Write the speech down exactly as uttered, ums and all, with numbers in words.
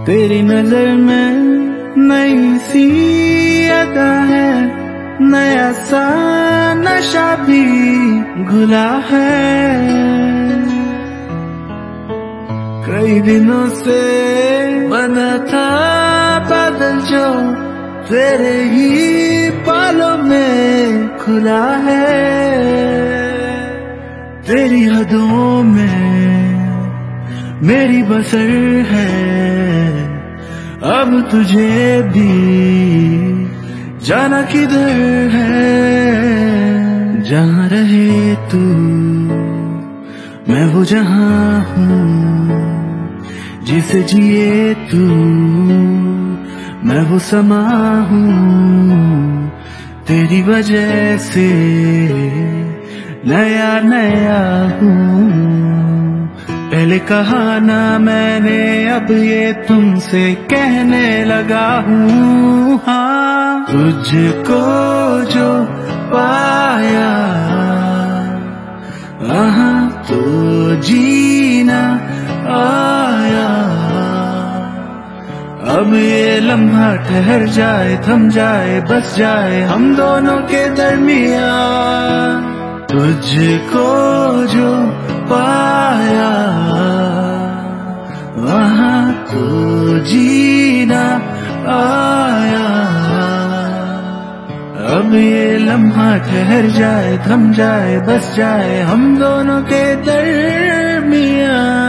तेरी नजर में नई सी अदा है, नया सा नशा भी घुला है। कई दिनों से बना था बादल जो तेरे ही बालों में खुला है। तेरी हदों में मेरी बसर है, अब तुझे भी जाना किधर है। जहाँ रहे तू मैं वो जहाँ हूँ, जिसे जिए तू मैं वो समा हूँ। तेरी वजह से नया नया हूँ। पहले कहा ना मैंने, अब ये तुमसे कहने लगा हूँ। हाँ, तुझको जो पाया वहाँ तो जीना आया। अब ये लम्हा ठहर जाए, थम जाए, बस जाए हम दोनों के दरमिया। तुझको जो पाया वहाँ तो जीना आया। अब ये लम्हा ठहर जाए, थम जाए, बस जाए हम दोनों के दरमिया।